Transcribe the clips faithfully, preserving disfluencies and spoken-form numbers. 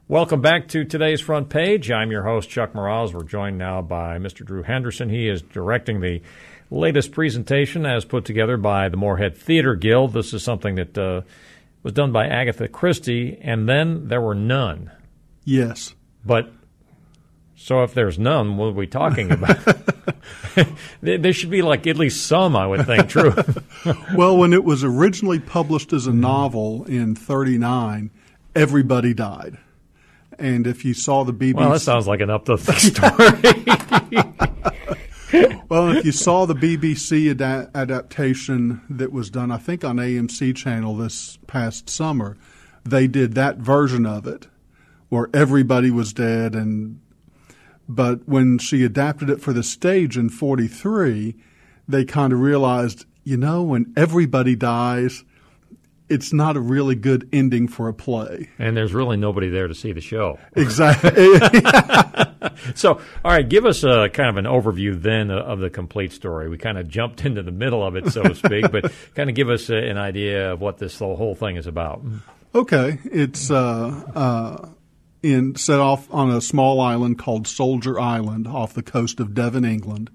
Welcome back to today's Front Page. I'm your host, Chuck Morales. We're joined now by Mister Drew Henderson. He is directing the latest presentation as put together by the Moorhead Theater Guild. This is something that uh, was done by Agatha Christie, and then there were none. Yes. But, so if there's none, what are we talking about? There should be like at least some, I would think, Drew. Well, when it was originally published as a novel in thirty-nine, everybody died. And if you saw the B B C... Well, that sounds like an up-to-the story. Well, if you saw the B B C ad- adaptation that was done, I think on A M C Channel this past summer, they did that version of it where everybody was dead. And but when she adapted it for the stage in forty-three, they kind of realized, you know, when everybody dies, it's not a really good ending for a play. And there's really nobody there to see the show. Exactly. So, all right, give us a kind of an overview then of the complete story. We kind of jumped into the middle of it, so to speak, but kind of give us a, an idea of what this whole thing is about. Okay. It's uh, uh, in set off on a small island called Soldier Island off the coast of Devon, England.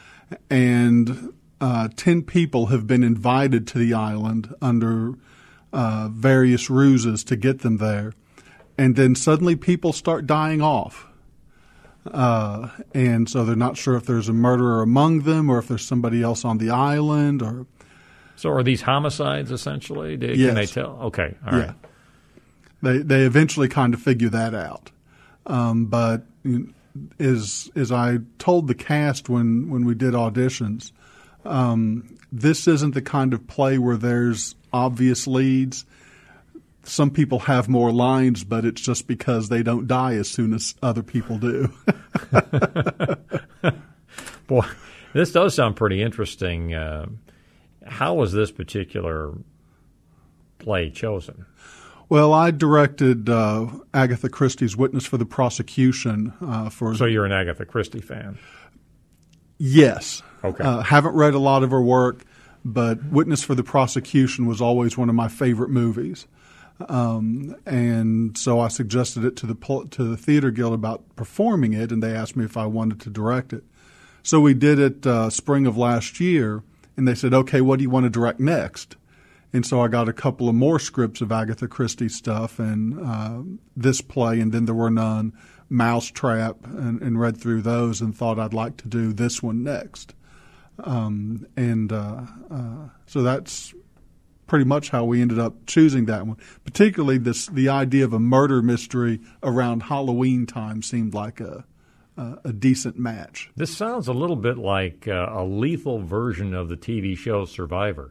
And uh, ten people have been invited to the island under uh, various ruses to get them there. And then suddenly people start dying off. Uh, and so they're not sure if there's a murderer among them or if there's somebody else on the island. Or So are these homicides, essentially? Do, yes. Can they tell? Okay, all right. Yeah. They they eventually kind of figure that out. Um, but as, as I told the cast when, when we did auditions, um, this isn't the kind of play where there's obvious leads. Some people have more lines, but it's just because they don't die as soon as other people do. Boy, this does sound pretty interesting. Uh, how was this particular play chosen? Well, I directed uh, Agatha Christie's Witness for the Prosecution. Uh, for So you're an Agatha Christie fan? Yes. Okay. Uh, haven't read a lot of her work, but Witness for the Prosecution was always one of my favorite movies. Um, and so I suggested it to the to the Theater Guild about performing it, and they asked me if I wanted to direct it. So we did it uh, spring of last year, and they said, okay, what do you want to direct next? And so I got a couple of more scripts of Agatha Christie stuff and uh, this play, and Then There Were None, Mousetrap, and, and read through those and thought I'd like to do this one next. Um, and uh, uh, so that's pretty much how we ended up choosing that one. Particularly this, the idea of a murder mystery around Halloween time seemed like a a, a decent match. This sounds a little bit like uh, a lethal version of the T V show Survivor.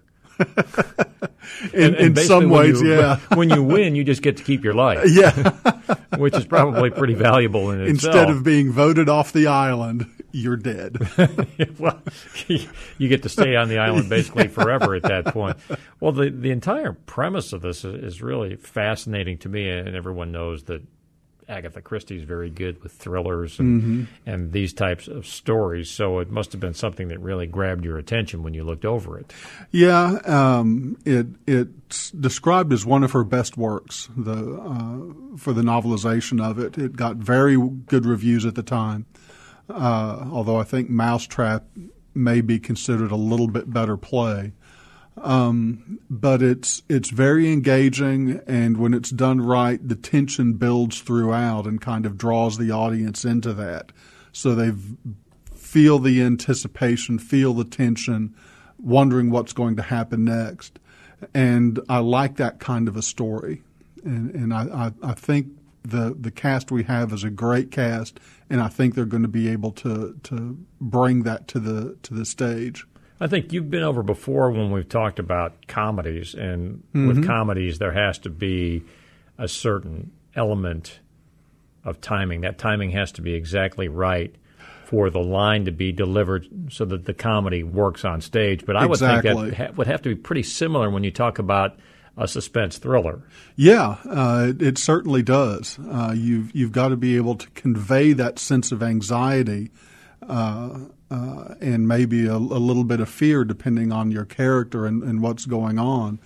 in and, and in some ways, you, yeah. When you win, you just get to keep your life. Yeah. Which is probably pretty valuable in itself. Instead of being voted off the island, you're dead. Well, you get to stay on the island basically forever at that point. Well, the, the entire premise of this is really fascinating to me, and everyone knows that Agatha Christie is very good with thrillers and, mm-hmm. and these types of stories, so it must have been something that really grabbed your attention when you looked over it. Yeah, um, it it's described as one of her best works. The uh, for the novelization of it, it got very good reviews at the time. Uh, although I think Mousetrap may be considered a little bit better play. Um, but it's it's very engaging, and when it's done right, the tension builds throughout and kind of draws the audience into that. So they feel the anticipation, feel the tension, wondering what's going to happen next. And I like that kind of a story. And, and I, I, I think the the cast we have is a great cast, and I think they're going to be able to to bring that to the to the stage. I think you've been over before when we've talked about comedies, and mm-hmm. with comedies there has to be a certain element of timing. That timing has to be exactly right for the line to be delivered so that the comedy works on stage. But I exactly. would think that ha- would have to be pretty similar when you talk about a suspense thriller. Yeah, uh, it, it certainly does. Uh, you've you've got to be able to convey that sense of anxiety uh, uh, and maybe a, a little bit of fear, depending on your character and, and what's going on.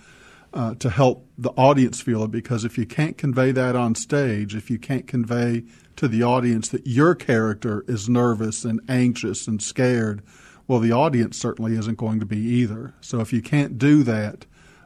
uh, to help the audience feel it, because if you can't convey that on stage, if you can't convey to the audience that your character is nervous and anxious and scared, well, the audience certainly isn't going to be either. So if you can't do that,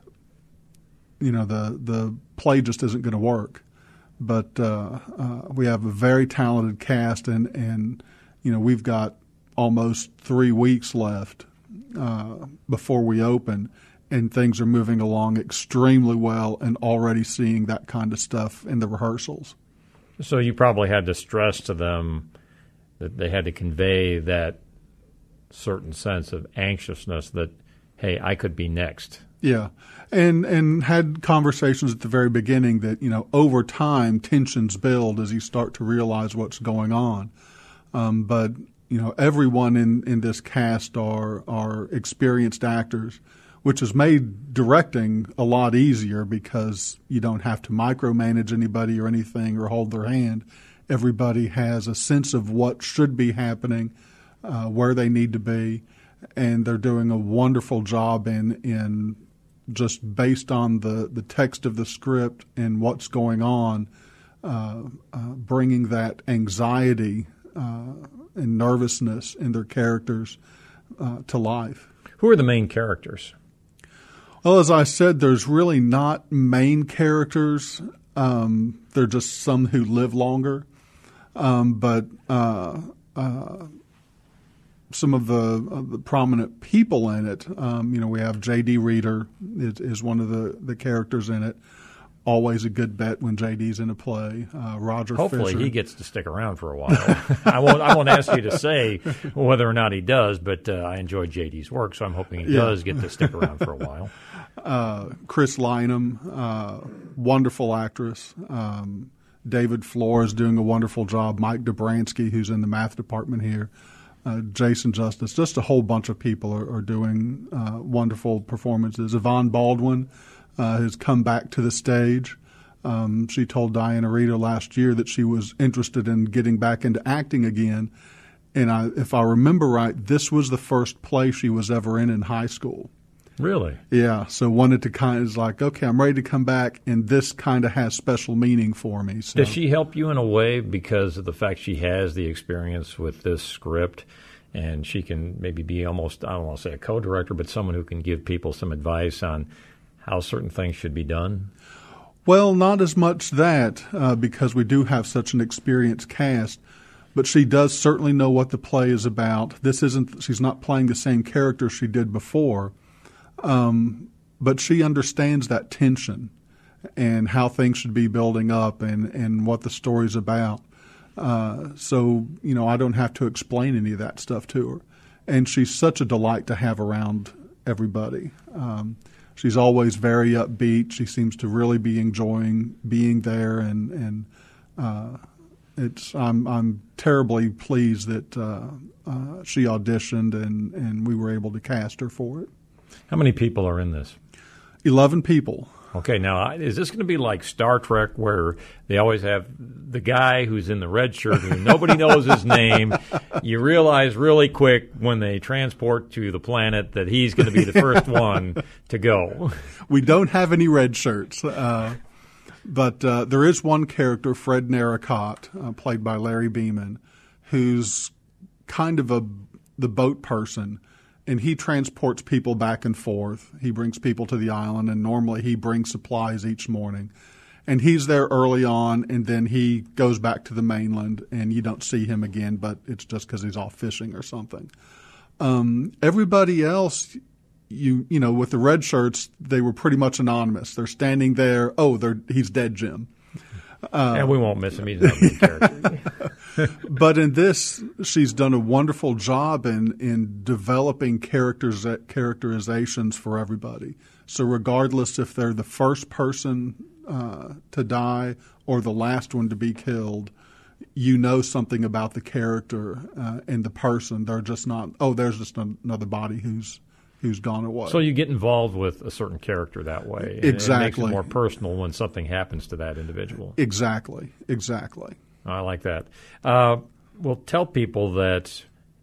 you know, the, the play just isn't going to work. But uh, uh, we have a very talented cast, and, and you know, we've got almost three weeks left uh, before we open, and things are moving along extremely well, and already seeing that kind of stuff in the rehearsals. So you probably had to stress to them that they had to convey that certain sense of anxiousness that, hey, I could be next. Yeah, and and had conversations at the very beginning that, you know, over time tensions build as you start to realize what's going on. Um, but, you know, everyone in, in this cast are are experienced actors, which has made directing a lot easier because you don't have to micromanage anybody or anything or hold their hand. Everybody has a sense of what should be happening, uh, where they need to be, and they're doing a wonderful job in in just based on the, the text of the script and what's going on, uh, uh, bringing that anxiety uh, and nervousness in their characters uh, to life. Who are the main characters? Well, as I said, there's really not main characters. Um, they're just some who live longer. Um, but uh, uh, some of the, uh, the prominent people in it, um, you know, we have J D Reader is, is one of the, the characters in it. Always a good bet when J D's in a play. Uh, Roger Hopefully Fisher. he gets to stick around for a while. I won't I won't ask you to say whether or not he does, but uh, I enjoy J D's work, so I'm hoping he Yeah. does get to stick around for a while. Uh, Chris Lynham, uh, wonderful actress. Um, David Flores doing a wonderful job. Mike Dobransky, who's in the math department here. Uh, Jason Justice. Just a whole bunch of people are, are doing uh, wonderful performances. Yvonne Baldwin uh, has come back to the stage. Um, she told Diana Reader last year that she was interested in getting back into acting again. And I, if I remember right, this was the first play she was ever in in high school. Really? Yeah, so wanted to kind of, is like, okay, I'm ready to come back, and this kind of has special meaning for me. So. Does she help you in a way because of the fact she has the experience with this script, and she can maybe be almost, I don't want to say a co-director, but someone who can give people some advice on how certain things should be done? Well, not as much that, uh, because we do have such an experienced cast. But she does certainly know what the play is about. This isn't, she's not playing the same character she did before. Um, but she understands that tension and how things should be building up and, and what the story's about. Uh, so, you know, I don't have to explain any of that stuff to her. And she's such a delight to have around everybody. Um, she's always very upbeat. She seems to really be enjoying being there, and, and uh, it's I'm I'm terribly pleased that uh, uh, she auditioned and, and we were able to cast her for it. How many people are in this? Eleven people. Okay, now, is this going to be like Star Trek where they always have the guy who's in the red shirt who nobody knows his name? You realize really quick when they transport to the planet that he's going to be the first one to go. We don't have any red shirts, uh, but uh, there is one character, Fred Narracott, uh, played by Larry Beeman, who's kind of a the boat person. And he transports people back and forth. He brings people to the island, and normally he brings supplies each morning. And he's there early on, and then he goes back to the mainland, and you don't see him again, but it's just because he's off fishing or something. Um, everybody else, you you know, with the red shirts, they were pretty much anonymous. They're standing there. Oh, they're he's dead, Jim. Uh, and we won't miss him. He's not a good character. But in this, she's done a wonderful job in, in developing characters characterizations for everybody. So regardless if they're the first person uh, to die or the last one to be killed, you know something about the character uh, and the person. They're just not, oh, there's just another body who's who's gone away. So you get involved with a certain character that way. And exactly. It makes it more personal when something happens to that individual. Exactly. Exactly. I like that. Uh, well, tell people that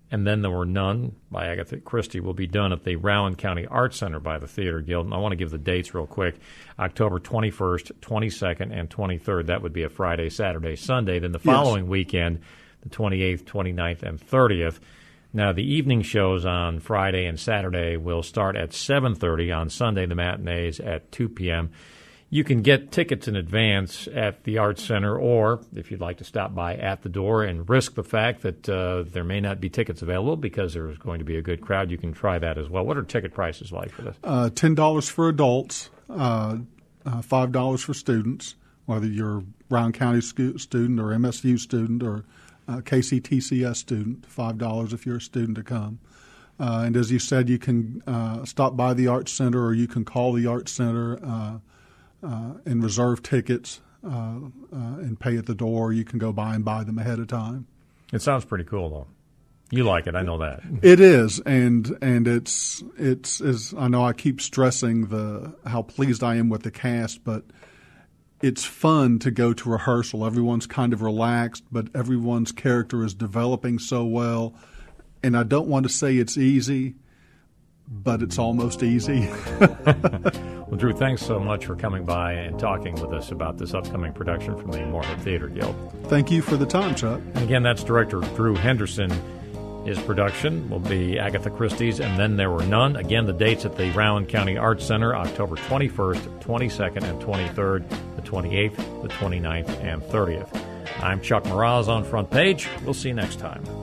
And Then There Were None by Agatha Christie will be done at the Rowan County Arts Center by the Theater Guild. And I want to give the dates real quick. October twenty-first, twenty-second, and twenty-third. That would be a Friday, Saturday, Sunday. Then the following yes. weekend, the twenty-eighth, twenty-ninth, and thirtieth. Now, the evening shows on Friday and Saturday will start at seven thirty. On Sunday, the matinees at two p.m. You can get tickets in advance at the Arts Center, or if you'd like to stop by at the door and risk the fact that uh, there may not be tickets available because there's going to be a good crowd, you can try that as well. What are ticket prices like for this? Uh, ten dollars for adults, uh, uh, five dollars for students, whether you're a Rowan County scu- student or M S U student or uh, K C T C S student, five dollars if you're a student to come. Uh, and as you said, you can uh, stop by the Arts Center or you can call the Arts Center uh, Uh, and reserve tickets uh, uh, and pay at the door. You can go by and buy them ahead of time. It sounds pretty cool, though. You like it, I know that. It is, and and it's it's is I know I keep stressing the how pleased I am with the cast, but it's fun to go to rehearsal. Everyone's kind of relaxed, but everyone's character is developing so well. And I don't want to say it's easy, but it's almost easy. Well, Drew, thanks so much for coming by and talking with us about this upcoming production from the Morehead Theater Guild. Thank you for the time, Chuck. And again, that's director Drew Henderson. His production will be Agatha Christie's And Then There Were None. Again, the dates at the Rowan County Arts Center, October twenty-first, twenty-second, and twenty-third, the twenty-eighth, the twenty-ninth, and thirtieth. I'm Chuck Morales on Front Page. We'll see you next time.